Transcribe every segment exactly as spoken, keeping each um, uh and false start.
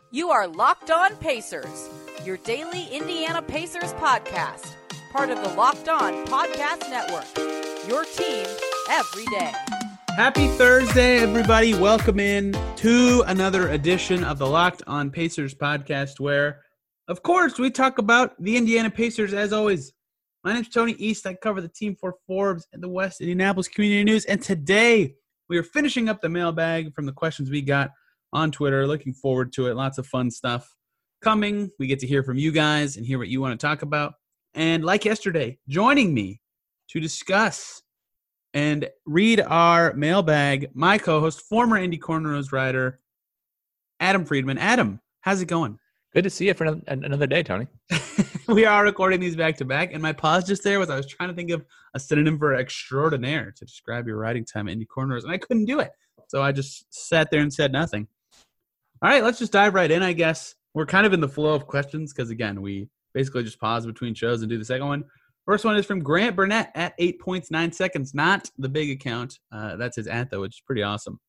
You are Locked On Pacers, your daily Indiana Pacers podcast, part of the Locked On Podcast Network, your team every day. Happy Thursday, everybody. Welcome in to another edition of the Locked On Pacers podcast where, of course, we talk about the Indiana Pacers as always. My name's Tony East. I cover the team for Forbes and the West Indianapolis Community News, and today we are finishing up the mailbag from the questions we got on Twitter. Looking forward to it. Lots of fun stuff coming. We get to hear from you guys and hear what you want to talk about. And like yesterday, joining me to discuss and read our mailbag, my co-host, former Indy Cornrows writer, Adam Friedman. Adam, how's it going? Good to see you for another, another day, Tony. We are recording these back-to-back, and my pause just there was I was trying to think of a synonym for extraordinaire to describe your writing time at Indy Cornrows, and I couldn't do it. So I just sat there and said nothing. All right, let's just dive right in, I guess. We're kind of in the flow of questions because, again, we basically just pause between shows and do the second one. First one is from Grant Burnett at eight points, nine seconds, not the big account. Uh, that's his at, though, which is pretty awesome.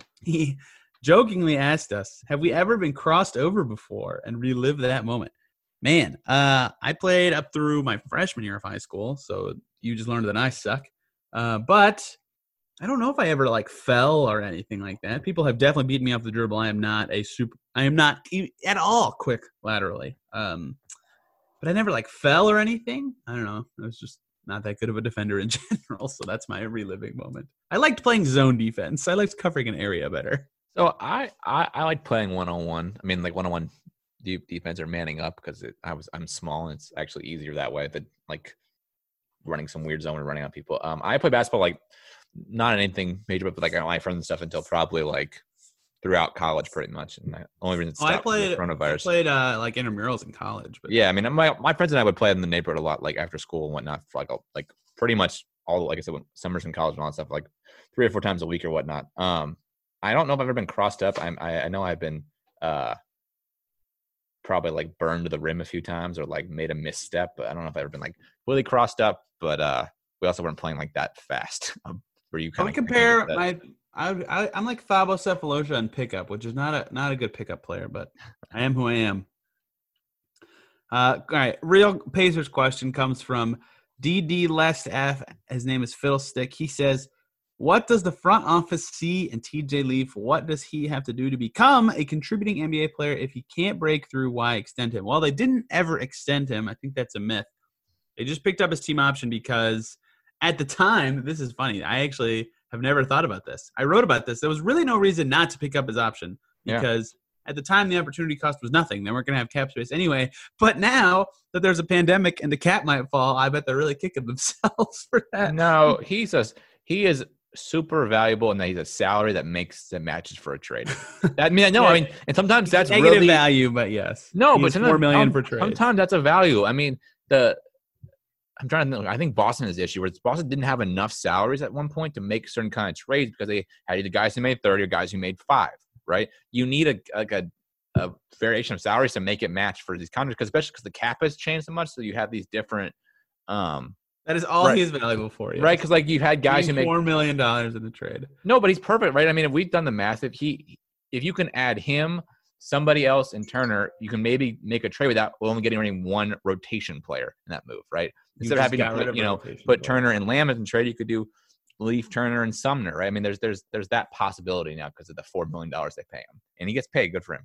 He jokingly asked us, have we ever been crossed over before and relived that moment? Man, uh, I played up through my freshman year of high school, so you just learned that I suck. Uh, but I don't know if I ever like fell or anything like that. People have definitely beaten me off the dribble. I am not a super. I am not at all quick laterally. Um, but I never like fell or anything. I don't know. I was just not that good of a defender in general. So that's my reliving moment. I liked playing zone defense. I liked covering an area better. So I I, I like playing one on one. I mean, like one on one deep defense or manning up because it, I was I'm small and it's actually easier that way than like running some weird zone and running on people. Um, I play basketball like. Not anything major, but like my friends and stuff until probably like throughout college, pretty much. And the only reason it stopped oh, I played, was coronavirus. I played uh, like intramurals in college. But yeah, I mean, my my friends and I would play in the neighborhood a lot, like after school and whatnot, for like a, like pretty much all like I said, when summers in college and all that stuff, like three or four times a week or whatnot. Um, I don't know if I've ever been crossed up. I'm, I I know I've been uh probably like burned to the rim a few times or like made a misstep, but I don't know if I've ever been like really crossed up. But uh, we also weren't playing like that fast. Where you kind I of compare my, I, I, I'm like Thabo Sefolosha on pickup, which is not a not a good pickup player, but I am who I am. Uh, all right, real Pacers question comes from D D Lest F. His name is Fiddlestick. He says, "What does the front office see in T J Leaf? What does he have to do to become a contributing N B A player? If he can't break through, why extend him?" Well, they didn't ever extend him. I think that's a myth. They just picked up his team option because. At the time, this is funny. I actually have never thought about this. I wrote about this. There was really no reason not to pick up his option because yeah. At the time, the opportunity cost was nothing. They weren't going to have cap space anyway. But now that there's a pandemic and the cap might fall, I bet they're really kicking themselves for that. No, he's a, he is super valuable, and he's a salary that makes that matches for a trade. I mean, no, yeah. I mean, and sometimes that's negative really value, but yes, no, but four million um, for trade. Sometimes that's a value. I mean, the. I'm trying to think. I think Boston has the issue where Boston didn't have enough salaries at one point to make certain kind of trades because they had either guys who made thirty or guys who made five, right? You need a like a, a variation of salaries to make it match for these contracts, because especially because the cap has changed so much. So you have these different. Um, that is all right, he is valuable for, you, right? Because like you've had guys who make four million dollars in the trade. No, but he's perfect, right? I mean, if we've done the math, if he, if you can add him, somebody else, and Turner, you can maybe make a trade without only getting rid of one rotation player in that move, right? Instead of having to put, you know, put player. Turner and Lammers in trade, you could do Leaf, Turner, and Sumner, right? I mean, there's there's there's that possibility now because of the four million dollars they pay him, and he gets paid. Good for him.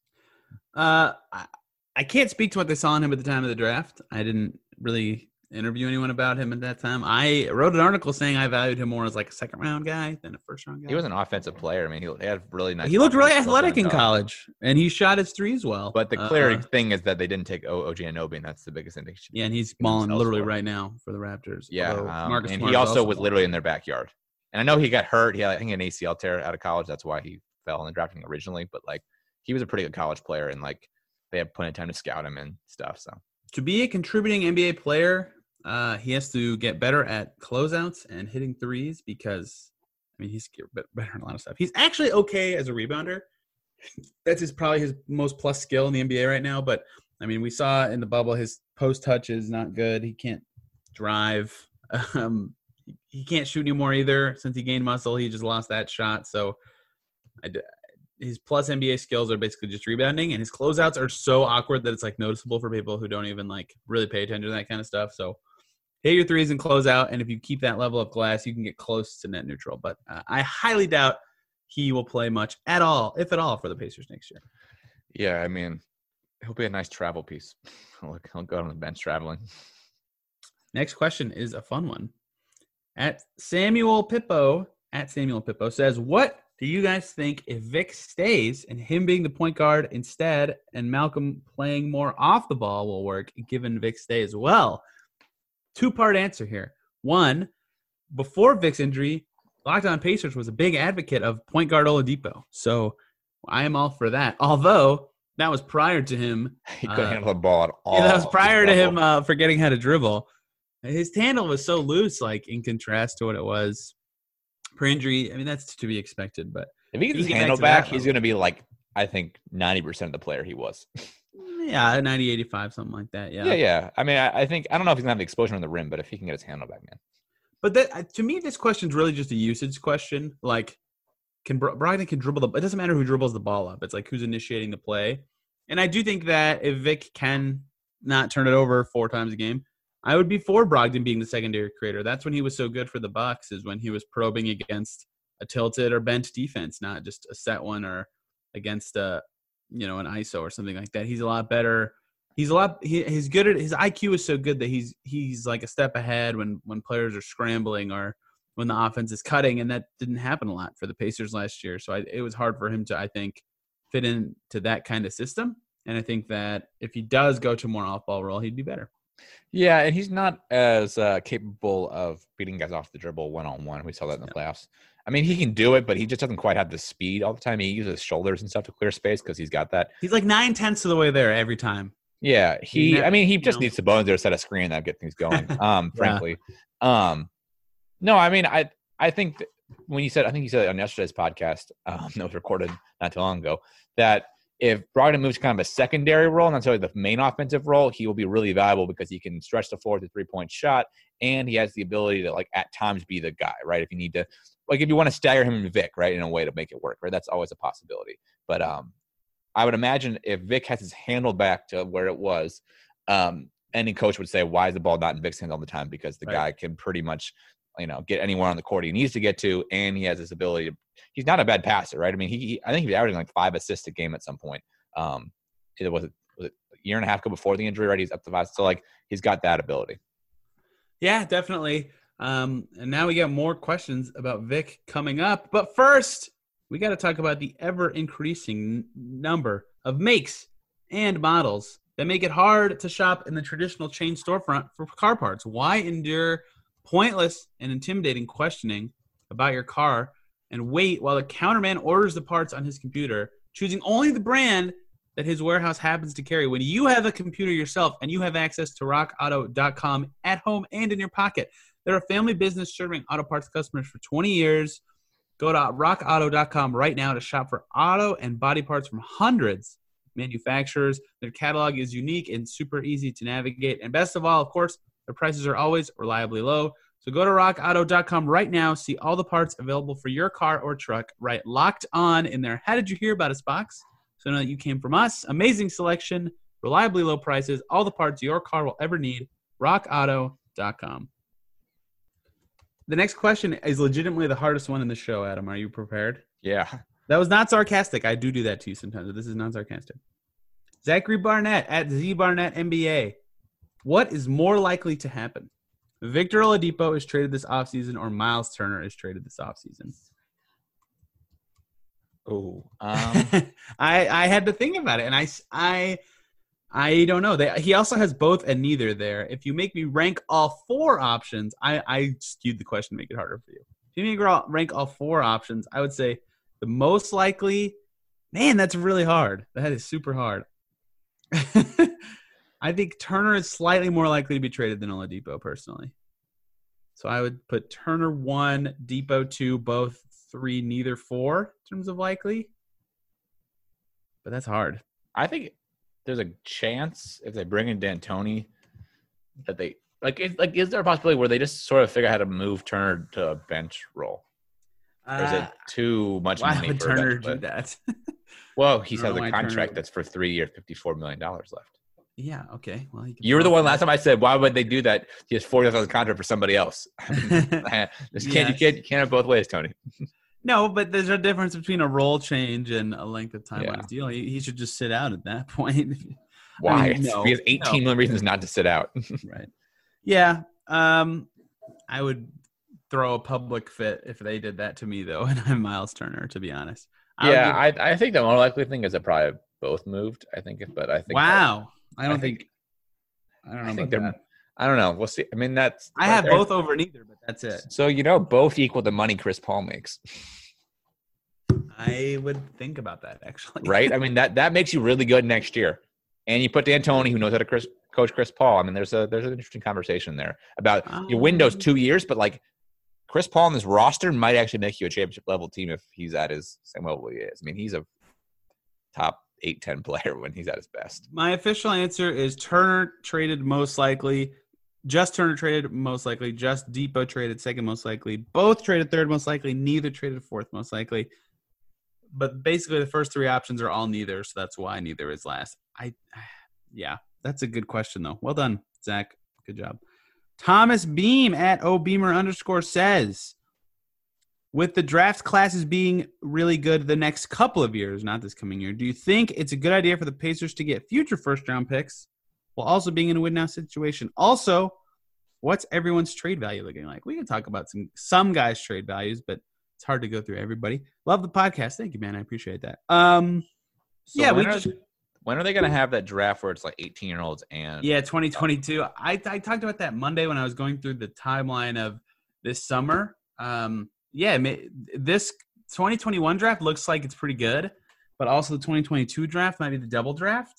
Uh, I, I can't speak to what they saw in him at the time of the draft. I didn't really interview anyone about him at that time. I wrote an article saying I valued him more as like a second round guy than a first round guy. He was an offensive player. I mean, he had really nice. He looked really athletic in college, and he shot his threes well. But the clear uh, thing is that they didn't take O G Anunoby, and that's the biggest thing. They should yeah, and he's balling literally right now for the Raptors. Yeah, um, Marcus and Smart he also, also was balling. literally in their backyard. And I know he got hurt. He had, I think, an A C L tear out of college. That's why he fell in the drafting originally. But like, he was a pretty good college player, and like, they had plenty of time to scout him and stuff. So to be a contributing N B A player. Uh, he has to get better at closeouts and hitting threes because, I mean, he's better in a lot of stuff. He's actually okay as a rebounder. That's his probably his most plus skill in the N B A right now. But, I mean, we saw in the bubble his post touch is not good. He can't drive. Um, he can't shoot anymore either. Since he gained muscle, he just lost that shot. So I, his plus N B A skills are basically just rebounding, and his closeouts are so awkward that it's like noticeable for people who don't even like really pay attention to that kind of stuff. So hit your threes and close out, and if you keep that level of glass, you can get close to net neutral. But uh, I highly doubt he will play much at all, if at all, for the Pacers next year. Yeah, I mean, he'll be a nice travel piece. He'll, he'll go on the bench traveling. Next question is a fun one. At Samuel Pippo, at Samuel Pippo says, what do you guys think if Vic stays and him being the point guard instead and Malcolm playing more off the ball will work given Vic stays? Well, two-part answer here. One, before Vic's injury, Locked On Pacers was a big advocate of point guard Oladipo. So I am all for that. Although that was prior to him. He couldn't uh, handle the ball at all. Yeah, that was prior to him uh, forgetting how to dribble. His handle was so loose, like in contrast to what it was pre-injury. I mean, that's to be expected. But if he gets his get handle back, back, he's going to be like, I think, ninety percent of the player he was. Yeah, ninety, eighty-five, something like that. Yeah, yeah, yeah. I mean, I, I think, I don't know if he's going to have the exposure on the rim, but if he can get his handle back, man. But that, to me, this question's really just a usage question. Like, can Brogdon can dribble the? It doesn't matter who dribbles the ball up. It's like who's initiating the play. And I do think that if Vic can not turn it over four times a game, I would be for Brogdon being the secondary creator. That's when he was so good for the Bucks, is when he was probing against a tilted or bent defense, not just a set one or against a, you know, an I S O or something like that. He's a lot better. He's a lot. He, he's good at his I Q is so good that he's he's like a step ahead when when players are scrambling or when the offense is cutting, and that didn't happen a lot for the Pacers last year. So I, it was hard for him to, I think, fit into that kind of system. And I think that if he does go to more off-ball role, he'd be better. Yeah, and he's not as uh, capable of beating guys off the dribble one-on-one. We saw that in the yeah. playoffs. I mean, he can do it, but he just doesn't quite have the speed all the time. He uses shoulders and stuff to clear space because he's got that. He's like nine-tenths of the way there every time. Yeah, he. Never, I mean, he just know. needs Sabonis there to set a screen that get things going. Um, yeah. frankly, um, no, I mean, I I think when you said, I think you said on yesterday's podcast um, that was recorded not too long ago, that if Brogdon moves kind of a secondary role, not necessarily the main offensive role, he will be really valuable because he can stretch the floor with a three-point shot, and he has the ability to, like, at times be the guy, right? If you need to, like, if you want to stagger him and Vic, right, in a way to make it work, right? That's always a possibility. But um, I would imagine if Vic has his handle back to where it was, um, any coach would say, why is the ball not in Vic's hands all the time? Because the right. guy can pretty much, you know, get anywhere on the court he needs to get to, and he has this ability to – he's not a bad passer, right? I mean, he, he I think he was averaging like five assists a game at some point. Um, it was, it was it a year and a half ago before the injury, right? He's up to five. So, like, he's got that ability. Yeah, definitely. Um, and now we got more questions about Vic coming up. But first, we got to talk about the ever-increasing number of makes and models that make it hard to shop in the traditional chain storefront for car parts. Why endure pointless and intimidating questioning about your car and wait while the counterman orders the parts on his computer, choosing only the brand that his warehouse happens to carry when you have a computer yourself and you have access to rock auto dot com at home and in your pocket? They're a family business serving auto parts customers for twenty years. Go to rock auto dot com right now to shop for auto and body parts from hundreds of manufacturers. Their catalog is unique and super easy to navigate. And best of all, of course, their prices are always reliably low. So go to rock auto dot com right now. See all the parts available for your car or truck. Right, locked on in there. How did you hear about us box? So know that you came from us. Amazing selection, reliably low prices, all the parts your car will ever need. rock auto dot com. The next question is legitimately the hardest one in the show, Adam. Are you prepared? Yeah. That was not sarcastic. I do do that to you sometimes, but this is not sarcastic. Zachary Barnett at Z Barnett N B A. What is more likely to happen? Victor Oladipo is traded this offseason or Miles Turner is traded this offseason? Oh, um, I I had to think about it, and I, I, I don't know. They, he also has both and neither there. If you make me rank all four options, I, I skewed the question to make it harder for you. If you make me rank all four options, I would say the most likely – man, that's really hard. That is super hard. I think Turner is slightly more likely to be traded than Oladipo, personally. So I would put Turner one, Depot two, both three, neither four in terms of likely. But that's hard. I think there's a chance if they bring in D'Antoni that they like. Is, like, is there a possibility where they just sort of figure out how to move Turner to a bench role? Or is it Uh, too much why money would for a Turner bench do player? that? Well, he I don't has know a why contract Turner- that's for three years, fifty-four million dollars left. Yeah. Okay. Well, he can You were the throw one that. last time I said, why would they do that? He has four years on his contract for somebody else. I mean, just can't, you, Yes. can't, you can't have both ways, Tony. No, but there's a difference between a role change and a length of time on Yeah. his deal. He, he should just sit out at that point. Why? I mean, no, he has eighteen no. million reasons not to sit out. Right. Yeah. Um, I would throw a public fit if they did that to me, though, and I'm Miles Turner, to be honest. I would yeah, give- I, I think the more likely thing is that probably both moved. I think, but I think. wow. I don't I think- think. I don't know I think about they're. that. I don't know. We'll see. I mean, that's. I have there- both over neither, but that's it. So you know, both equal the money Chris Paul makes, I would think about that actually. right? I mean, that that makes you really good next year. And you put D'Antoni, who knows how to Chris, coach Chris Paul. I mean, there's a there's an interesting conversation there about your window's Um, two years, but like Chris Paul on this roster might actually make you a championship level team if he's at his same level he is. I mean, he's a top eight, ten player when he's at his best. My official answer is Turner traded most likely. Just Turner traded most likely. Just Depot traded second most likely. Both traded third most likely. Neither traded fourth most likely. But basically, the first three options are all neither, so that's why neither is last. I, yeah, that's a good question though. Well done, Zach. Good job. Thomas Beam at obeamer underscore says, with the draft classes being really good the next couple of years, not this coming year, do you think it's a good idea for the Pacers to get future first-round picks while also being in a win-now situation? Also, what's everyone's trade value looking like? We can talk about some some guys' trade values, but it's hard to go through everybody. Love the podcast. Thank you, man. I appreciate that. Um, So yeah, when we are, just when are they going to have that draft where it's like eighteen year olds and yeah, twenty twenty-two. I I talked about that Monday when I was going through the timeline of this summer. Um, yeah, ma- this twenty twenty-one draft looks like it's pretty good, but also the twenty twenty-two draft might be the double draft.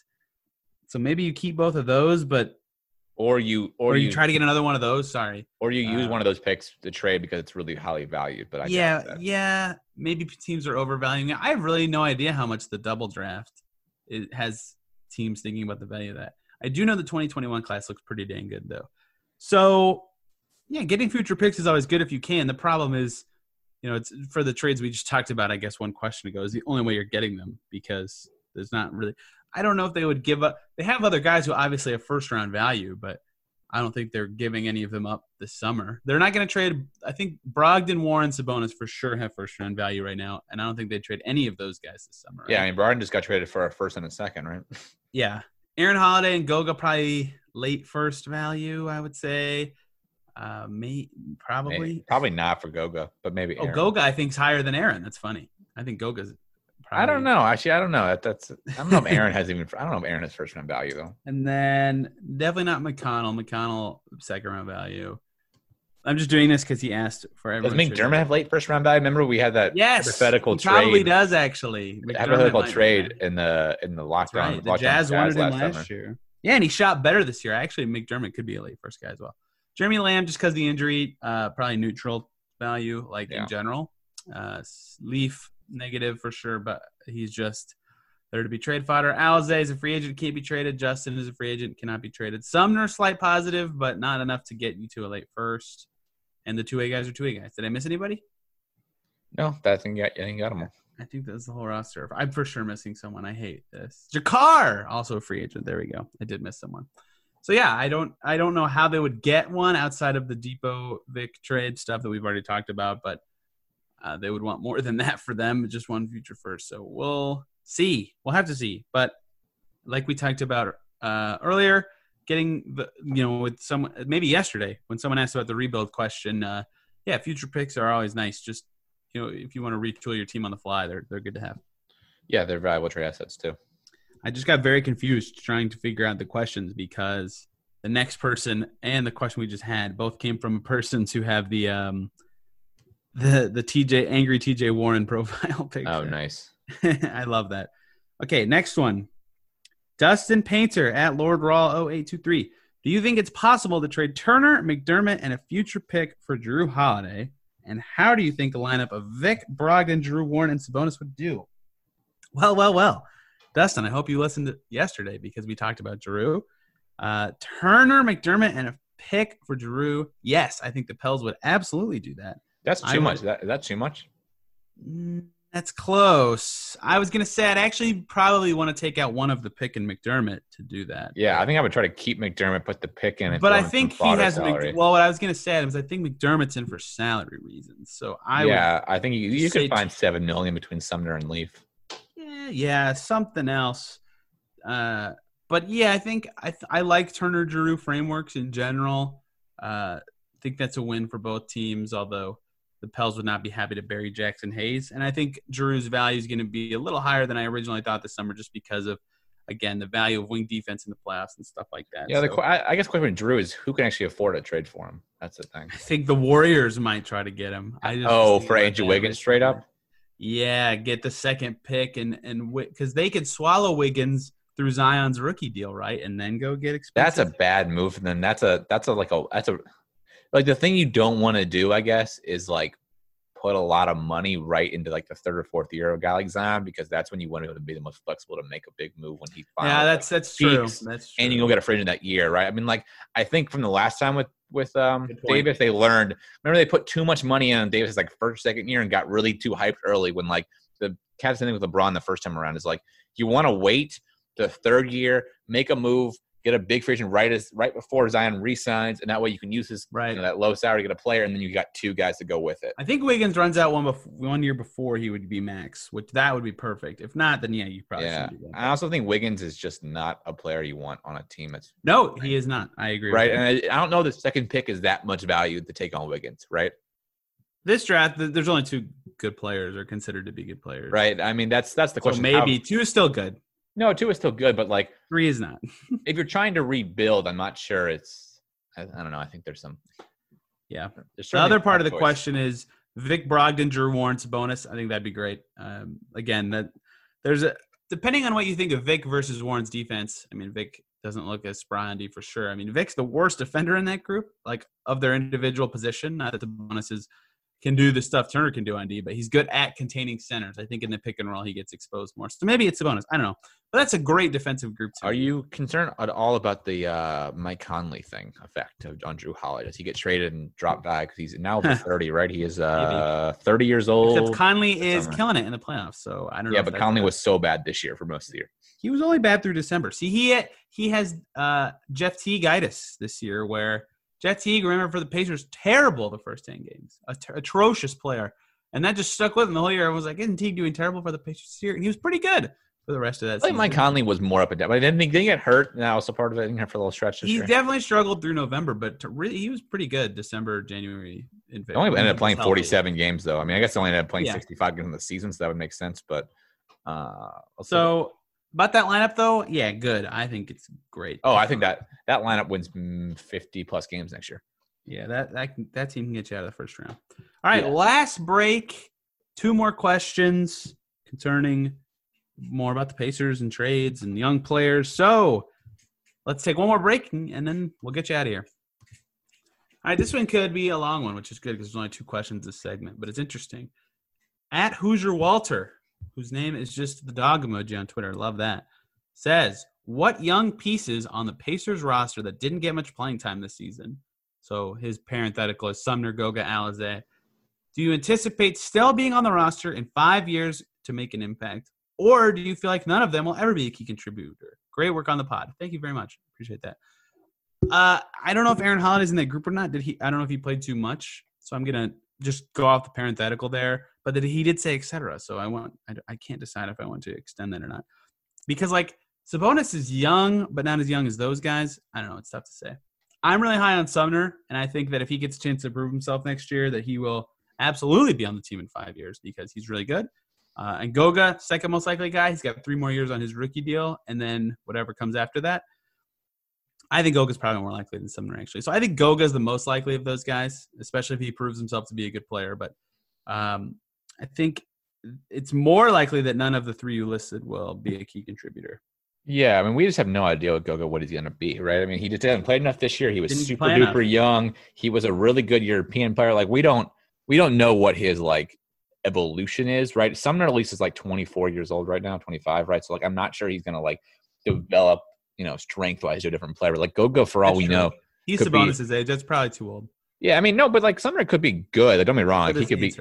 So maybe you keep both of those, but or you or, or you you try to get another one of those. Sorry. or you use uh, one of those picks to trade because it's really highly valued. But I yeah, get that. yeah. Maybe teams are overvaluing it. I have really no idea how much the double draft it has teams thinking about the value of that. I do know the twenty twenty-one class looks pretty dang good though. So yeah, getting future picks is always good if you can. The problem is, you know, it's for the trades we just talked about, I guess one question ago, is the only way you're getting them because there's not really I don't know if they would give up. They have other guys who obviously have first round value, but I don't think they're giving any of them up this summer. They're not going to trade. I think Brogdon, Warren, Sabonis for sure have first round value right now, and I don't think they'd trade any of those guys this summer. Right? Yeah, I mean, Barton just got traded for a first and a second, right? Yeah. Aaron Holiday and Goga probably late first value, I would say. Uh, may, probably. Maybe. Probably not for Goga, but maybe. Oh, Aaron. Goga I think is higher than Aaron. That's funny. I think Goga's probably. I don't know. Actually, I don't know. That, that's. I don't know if Aaron has even. I don't know if Aaron has first round value though. And then definitely not McConnell. McConnell second round value. I'm just doing this because he asked for Does everyone. McDermott have late first round value? Remember we had that Yes, hypothetical he trade. probably does actually. McDermott Hypothetical might be trade right. in the in the That's lockdown. right. The lockdown Jazz wanted him last, summer. year. Yeah, and he shot better this year. Actually, McDermott could be a late first guy as well. Jeremy Lamb, just because of the injury, uh, probably neutral value, like Yeah. in general. Uh, Leaf, negative for sure, but he's just there to be trade fodder. Alize is a free agent, can't be traded. Justin is a free agent, cannot be traded. Sumner, slight positive, but not enough to get you to a late first. And the two-way guys are two-way guys. Did I miss anybody? No, that thing got. I think got him all. I think that's the whole roster. I'm for sure missing someone. I hate this. Jakar, also a free agent. There we go. I did miss someone. So yeah, I don't I don't know how they would get one outside of the Depot Vic trade stuff that we've already talked about, but uh, they would want more than that for them. Just one future first. So we'll see. We'll have to see. But like we talked about uh, earlier, getting the you know with someone maybe yesterday when someone asked about the rebuild question, uh, yeah, future picks are always nice. Just you know, if you want to retool your team on the fly, they're they're good to have. Yeah, they're valuable trade assets too. I just got very confused trying to figure out the questions because the next person and the question we just had both came from persons who have the um the the T J angry T J Warren profile picture. Oh, nice. I love that. Okay, next one. Dustin Painter at Lord Raw oh eight two three. Do you think it's possible to trade Turner, McDermott, and a future pick for Drew Holiday? And how do you think a lineup of Vic, Brogdon, Drew, Warren, and Sabonis would do? Well, well, well. Dustin, I hope you listened to yesterday because we talked about Drew. Uh, Turner, McDermott, and a pick for Drew. Yes, I think the Pels would absolutely do that. That's I too would- much. That, is that too much? Mm, That's close. I was going to say I'd actually probably want to take out one of the pick in McDermott to do that. Yeah, I think I would try to keep McDermott, put the pick in. And But throw I in think some he fodder has salary. Mc, well. What I was going to say is I think McDermott's in for salary reasons. So I yeah, I think you, you say could find seven million between Sumner and Leaf. would, yeah, yeah, something else. Uh, but yeah, I think I th- I like Turner Giroux frameworks in general. Uh, I think that's a win for both teams. Although the Pels would not be happy to bury Jackson Hayes, and I think Giroux's value is going to be a little higher than I originally thought this summer, just because of, again, the value of wing defense in the playoffs and stuff like that. Yeah, the, So qu- I, I guess the question with Drew is who can actually afford to trade for him? That's the thing. I think the Warriors might try to get him. I just Oh, think for about Andrew that Wiggins straight up? Yeah, get the second pick and and because they could swallow Wiggins through Zion's rookie deal, right, and then go get expensive. That's a bad move. And then that's a that's a like a that's a like the thing you don't want to do, I guess, is like put a lot of money right into like the third or fourth year of a guy like Zion, because that's when you want to be the most flexible to make a big move when he finally yeah, that's like, that's true. peaks, That's true. and you go get a fringe in that year, right? I mean, like I think from the last time with with um Good point. Davis, they learned. Remember, they put too much money on Davis like first second year and got really too hyped early. When like the Cavs thing with LeBron the first time around is like you want to wait the third year, make a move, get a big free agent right as right before Zion re-signs, and that way you can use his Right. you know, that low salary to get a player, and then you got two guys to go with it. I think Wiggins runs out one bef- one year before he would be max, which that would be perfect. If not, then yeah, you probably Yeah, shouldn't do that. I also think Wiggins is just not a player you want on a team that's No, he is not. I agree. right. With you. And I, I don't know the second pick is that much value to take on Wiggins, right? This draft, th- there's only two good players or considered to be good players. Right. I mean, that's that's the So question. maybe How- two is still good. no, two is still good, but like Three is not. if you're trying to rebuild, I'm not sure it's. I, I don't know. I think there's some. Yeah. There's The certainly other part of the choice. question is Vic Brogdon, Drew Warrants bonus. I think that'd be great. Um, again, that there's a depending on what you think of Vic versus Warren's defense. I mean, Vic doesn't look as spry on D for sure. I mean, Vic's the worst defender in that group, like of their individual position. Not that the bonuses can do the stuff Turner can do on D, but he's good at containing centers. I think in the pick and roll he gets exposed more. So maybe it's a bonus. I don't know. But that's a great defensive group too. Are you concerned at all about the uh, Mike Conley thing effect of on Drew Holiday? Does he get traded and drop back because he's now over thirty, right? He is uh, thirty years old. Except Conley is summer. killing it in the playoffs, so I don't know. Yeah, if but that's Conley bad. was so bad this year for most of the year. He was only bad through December. See, he had, he has uh, Jeff Teague-itis this year, where Jeff Teague, remember for the Pacers, terrible the first ten games, a ter- atrocious player, and that just stuck with him the whole year. Everyone was like, "Isn't Teague doing terrible for the Pacers this year?" And he was pretty good for the rest of that I think season. Mike Conley was more up and down, but I didn't think they get hurt. Now also part of it. I didn't have for a little stretch this He year. definitely struggled through November, but to really, he was pretty good December, January, and They only ended up playing healthy. forty-seven games, though. I mean, I guess they only ended up playing Yeah. sixty-five games in the season, so that would make sense. But uh, also- So about that lineup, though, yeah, good. I think it's great. oh, I think that that lineup wins mm, fifty plus games next year. Yeah, that that can, that team can get you out of the first round. All right, Yeah. last break. Two more questions concerning more about the Pacers and trades and young players. So let's take one more break and, and then we'll get you out of here. All right, this one could be a long one, which is good because there's only two questions this segment, but it's interesting. At Hoosier Walter, whose name is just the dog emoji on Twitter, love that, says, what young pieces on the Pacers roster that didn't get much playing time this season? So his parenthetical is Sumner, Goga, Alizé. Do you anticipate still being on the roster in five years to make an impact? Or do you feel like none of them will ever be a key contributor? Great work on the pod. Thank you very much. Appreciate that. Uh, I don't know if Aaron Holiday's in that group or not. Did he? I don't know if he played too much. So I'm going to just go off the parenthetical there. But that he did say et cetera. So I want. I, I can't decide if I want to extend that or not. Because, like, Sabonis is young, but not as young as those guys. I don't know. It's tough to say. I'm really high on Sumner, and I think that if he gets a chance to prove himself next year, that he will absolutely be on the team in five years because he's really good. Uh, and Goga, second most likely guy, he's got three more years on his rookie deal, and then whatever comes after that. I think Goga's probably more likely than Sumner, actually. So I think Goga's the most likely of those guys, especially if he proves himself to be a good player. But um, I think it's more likely that none of the three you listed will be a key contributor. Yeah, I mean, we just have no idea what Goga what he's going to be, right? I mean, he just hasn't played enough this year. He was Didn't super play enough. duper young. He was a really good European player. Like we don't we don't know what his like evolution is, right? Sumner at least is like twenty-four years old right now, twenty-five, right? So like I'm not sure he's going to like develop, you know, strength wise to a different player. But like Goga, for all That's we true. know, He's could be- Sabonis' age. That's probably too old. yeah, I mean, no, but like Sumner could be good. Like, don't get me wrong, But like, he his could be. answer.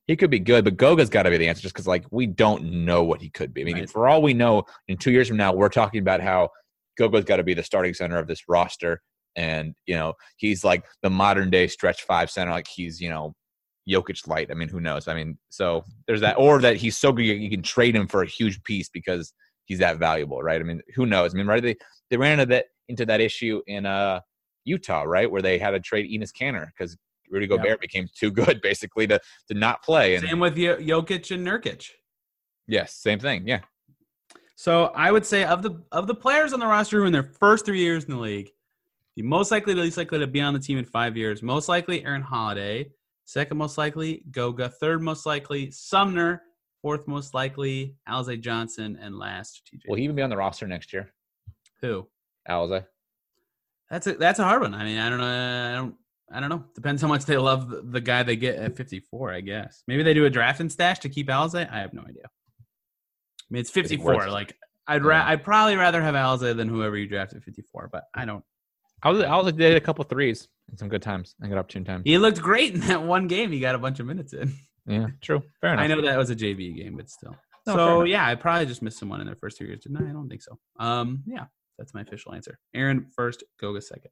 He could be good, but Goga's got to be the answer just because, like, we don't know what he could be. I mean, right. for all we know, in two years from now, we're talking about how Goga's got to be the starting center of this roster. And, you know, he's like the modern day stretch five center. Like he's, you know, Jokic light. I mean, who knows? I mean, so there's that. Or that he's so good you can trade him for a huge piece because he's that valuable, right? I mean, who knows? I mean, right? They, they ran into that, into that issue in uh, Utah, right? Where they had to trade Enes Kanter because Rudy Gobert yep. became too good, basically, to to not play. And, same with Jokic and Nurkic. Yes, same thing. Yeah. So I would say of the of the players on the roster who in their first three years in the league, the most likely, the least likely to be on the team in five years, most likely Aaron Holiday, second most likely Goga, third most likely Sumner, fourth most likely Alize Johnson, and last T J. Will he even be on the roster next year? Who? Alize. That's a that's a hard one. I mean, I don't know. I don't. I don't know. Depends how much they love the, the guy they get at fifty-four, I guess. Maybe they do a draft and stash to keep Alize. I have no idea. I mean, it's fifty-four. Like, I'd ra- yeah. I'd probably rather have Alize than whoever you draft at fifty-four, but I don't. Alize, Alize did a couple threes and some good times. I got up two times. He looked great in that one game. He got a bunch of minutes in. Yeah, true. Fair enough. I know that was a J V game, but still. No, so, yeah, I probably just missed someone in their first two years. Didn't I? I don't think so. Um, yeah, that's my official answer. Aaron first, Goga second.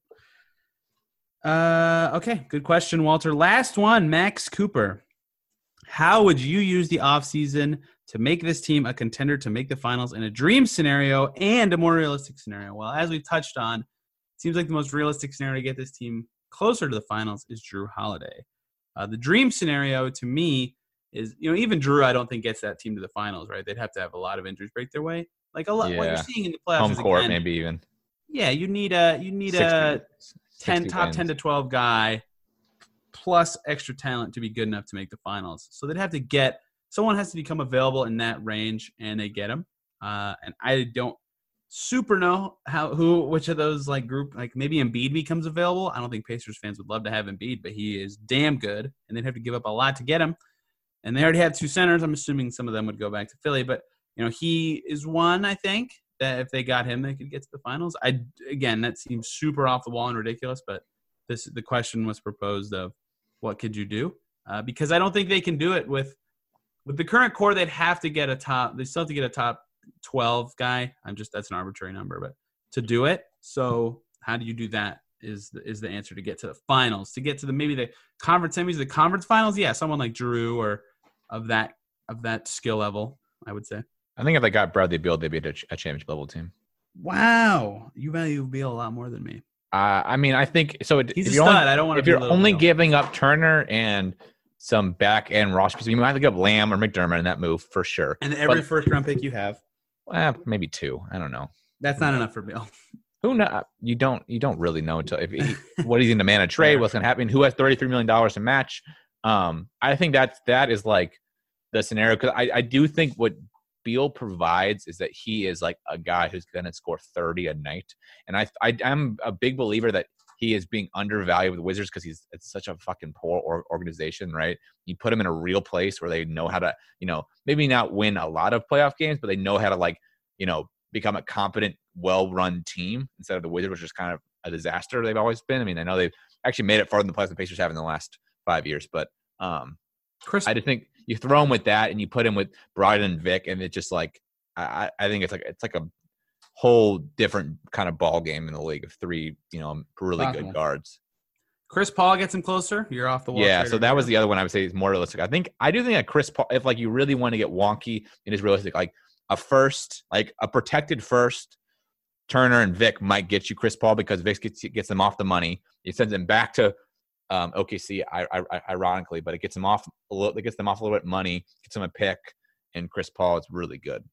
Uh, okay, good question, Walter. Last one, Max Cooper. How would you use the offseason to make this team a contender to make the finals in a dream scenario and a more realistic scenario? Well, as we've touched on, it seems like the most realistic scenario to get this team closer to the finals is Jrue Holiday. Uh, the dream scenario to me is, you know, even Jrue, I don't think gets that team to the finals, right? They'd have to have a lot of injuries break their way. Like a lot, yeah. what you're seeing in the playoffs home is court, again, maybe even. Yeah, you need a you need a ten top wins. ten to twelve guy plus extra talent to be good enough to make the finals. So they'd have to get someone has to become available in that range, and they get him. Uh, and I don't super know how who which of those like group like maybe Embiid becomes available. I don't think Pacers fans would love to have Embiid, but he is damn good, and they'd have to give up a lot to get him. And they already have two centers. I'm assuming some of them would go back to Philly, but you know he is one. I think that if they got him, they could get to the finals. I again, that seems super off the wall and ridiculous, but this the question was proposed of what could you do? Uh, because I don't think they can do it with with the current core. They'd have to get a top. They still have to get a top twelve guy. I'm just that's an arbitrary number, but to do it. So how do you do that? Is the, is the answer to get to the finals? To get to the maybe the conference semis, the conference finals? Yeah, someone like Jrue or of that of that skill level, I would say. I think if they got Bradley Beal, they'd be a, a championship level team. Wow, you value Beal a lot more than me. Uh, I mean, I think so. It, He's if a you're stud. Only, I don't want to. If you're only Beal. giving up Turner and some back end roster pieces, you might have to give up Lamb or McDermott in that move for sure. And every but, first round pick you have, well, maybe two. I don't know. That's not enough for Beal. Who know? You don't. You don't really know until if he, what he's going to man a trade. What's going to happen? Who has thirty-three million dollars to match? Um, I think that that is like the scenario because I, I do think what Beal provides is that he is like a guy who's going to score thirty a night, and I, I I'm a big believer that he is being undervalued with the Wizards because he's it's such a fucking poor or, organization, right? You put him in a real place where they know how to, you know, maybe not win a lot of playoff games, but they know how to like, you know, become a competent, well-run team instead of the Wizards, which is kind of a disaster they've always been. I mean, I know they've actually made it farther than the playoffs the Pacers have in the last five years, but um, Chris, I just think you throw him with that and you put him with Brogdon and Vic, and it just like I, I think it's like it's like a whole different kind of ball game in the league of three, you know, really Possible. good guards. Chris Paul gets him closer. You're off the wall. Yeah, so that was the other one I would say is more realistic. I think I do think that Chris Paul, if like you really want to get wonky, it is realistic. Like a first, like a protected first, Turner and Vic might get you Chris Paul because Vic gets gets them off the money. It sends them back to um, O K C, I, I, ironically, but it gets them off a little. It gets them off a little bit of money, gets them a pick, and Chris Paul is really good.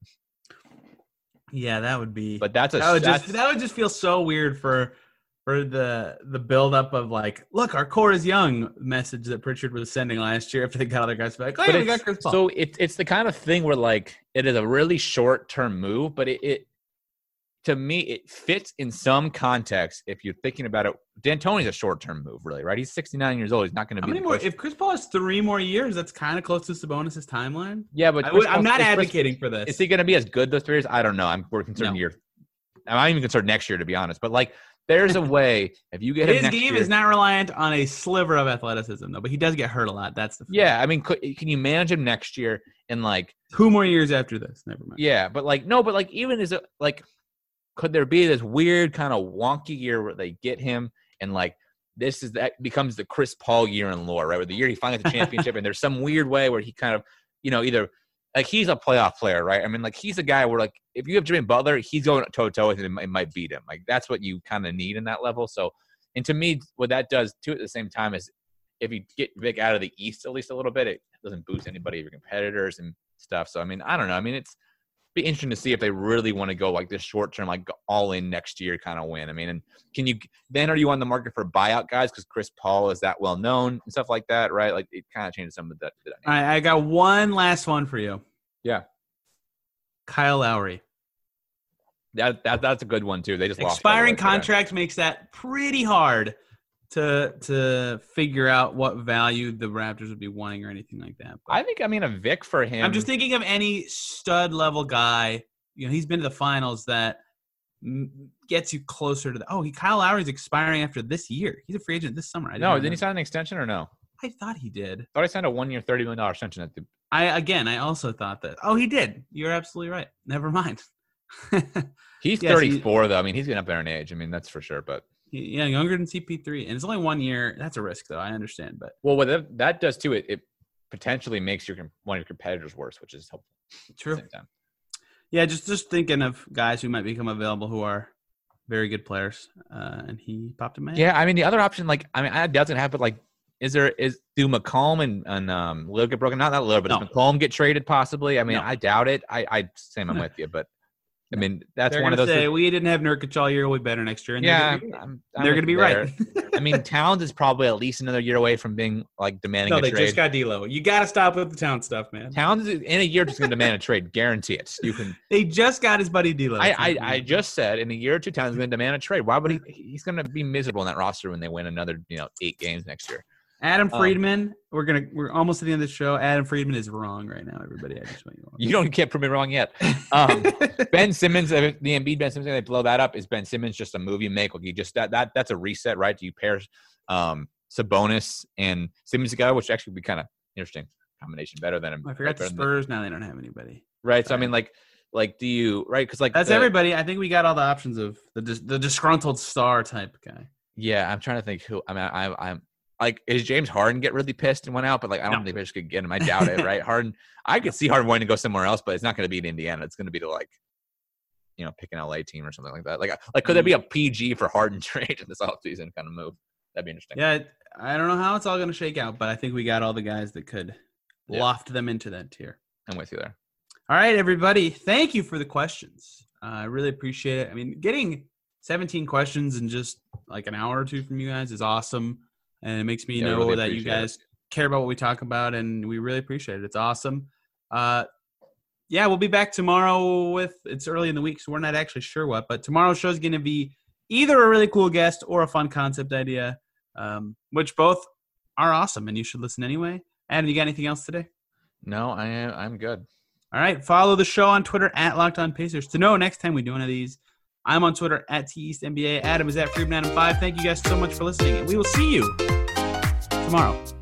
Yeah, that would be. But that's a that would that's, just that would just feel so weird for for the the buildup of like, look, our core is young message that Pritchard was sending last year after they got other guys back. Oh, yeah, we got Chris Paul. So it's it's the kind of thing where like it is a really short term move, but it, it to me it fits in some context if you're thinking about it. D'Antoni's a short term move, really, right? He's sixty-nine years old. He's not going to be. How many more? If Chris Paul has three more years, that's kind of close to Sabonis' timeline. Yeah, but I would, I'm not advocating Chris, for this. Is he going to be as good those three years? I don't know. I'm we're concerned no. year. I'm not even concerned next year, to be honest. But like there's a way, if you get him His next game year, is not reliant on a sliver of athleticism, though, but he does get hurt a lot. That's the yeah, I mean, could, can you manage him next year and like two more years after this? Never mind. Yeah, but like no, but like even is it like could there be this weird kind of wonky year where they get him and like this is that becomes the Chris Paul year in lore, right? Where the year he finally gets the championship and there's some weird way where he kind of, you know, either like he's a playoff player, right? I mean, like he's a guy where like if you have Jimmy Butler, he's going toe to toe with him and it might beat him. Like that's what you kind of need in that level. So, and to me, what that does too at the same time is if you get Vic out of the East at least a little bit, it doesn't boost anybody of your competitors and stuff. So I mean, I don't know. I mean, it's be interesting to see if they really want to go like this short term, like all in next year kind of win. I mean, and can you then are you on the market for buyout guys because Chris Paul is that well known and stuff like that, right? Like it kind of changes some of that. All right, I got one last one for you. Yeah, Kyle Lowry. That, that that's a good one too. They just expiring lost contract makes that pretty hard to to figure out what value the Raptors would be wanting or anything like that. But I think I mean a Vic for him. I'm just thinking of any stud level guy. You know, he's been to the finals that gets you closer to the. Oh, he Kyle Lowry's expiring after this year. He's a free agent this summer. I no, didn't didn't he sign an extension or no? I thought he did. I thought he signed a one year, thirty million dollar extension at the. I again, I also thought that. Oh, he did. You're absolutely right. Never mind. He's yes, thirty-four he, though. I mean, he's getting up there in age. I mean, that's for sure. But yeah, younger than C P three, and it's only one year. That's a risk, though. I understand, but well, what that, that does too, it, it potentially makes your one of your competitors worse, which is helpful. True. At the same time. Yeah, just just thinking of guys who might become available who are very good players, uh, and he popped in my head. Yeah, I mean, the other option, like, I mean, I doubt it's gonna happen. Like, is there is do McCollum and and um Lillard get broken? Not that Lillard, but no. does McCollum get traded possibly? I mean, No. I doubt it. I I same I'm with you, but. I mean, that's they're one of gonna those. Say, we didn't have Nurkic all year. We'll be better next year. And yeah, they're gonna I'm, be, going to be right. I mean, Towns is probably at least another year away from being like demanding no, a they trade. just got D'Lo. You got to stop with the Town stuff, man. Towns is in a year just going to demand a trade. Guarantee it. You can. They just got his buddy D'Lo. I, I I just said in a year or two, Towns is going to demand a trade. Why would he? He's going to be miserable in that roster when they win another, you know, eight games next year. Adam Friedman, um, we're gonna we're almost at the end of the show. Adam Friedman is wrong right now, everybody. I just want you to know. You don't can't prove me wrong yet. Um, Ben Simmons, the Embiid Ben Simmons, they blow that up. Is Ben Simmons just a move you make? Like you just that that that's a reset, right? Do you pair um, Sabonis and Simmons together, which actually would be kind of interesting combination, better than him. I forgot the Spurs. Now they don't have anybody. Right. So I mean, like, like do you right? Because like that's the, everybody. I think we got all the options of the dis- the disgruntled star type guy. Yeah, I'm trying to think who. I mean, I I'm. Like, is James Harden get really pissed and went out? But, like, I don't no. think they just could get him. I doubt it, right? Harden, I could see Harden wanting to go somewhere else, but it's not going to be in Indiana. It's going to be to, like, you know, pick an L A team or something like that. Like, like could there be a P G for Harden trade in this offseason kind of move? That'd be interesting. Yeah, I don't know how it's all going to shake out, but I think we got all the guys that could yeah. loft them into that tier. I'm with you there. All right, everybody. Thank you for the questions. Uh, I really appreciate it. I mean, getting seventeen questions in just, like, an hour or two from you guys is awesome. And it makes me yeah, know really that you guys it. care about what we talk about, and we really appreciate it. It's awesome. Uh, yeah, we'll be back tomorrow with – it's early in the week, so we're not actually sure what. But tomorrow's show is going to be either a really cool guest or a fun concept idea, um, which both are awesome, and you should listen anyway. Adam, you got anything else today? No, I am, I'm good. All right, follow the show on Twitter at Locked On Pacers to know next time we do one of these. I'm on Twitter at T East N B A. Adam is at Freedom nine five. Thank you guys so much for listening, and we will see you tomorrow.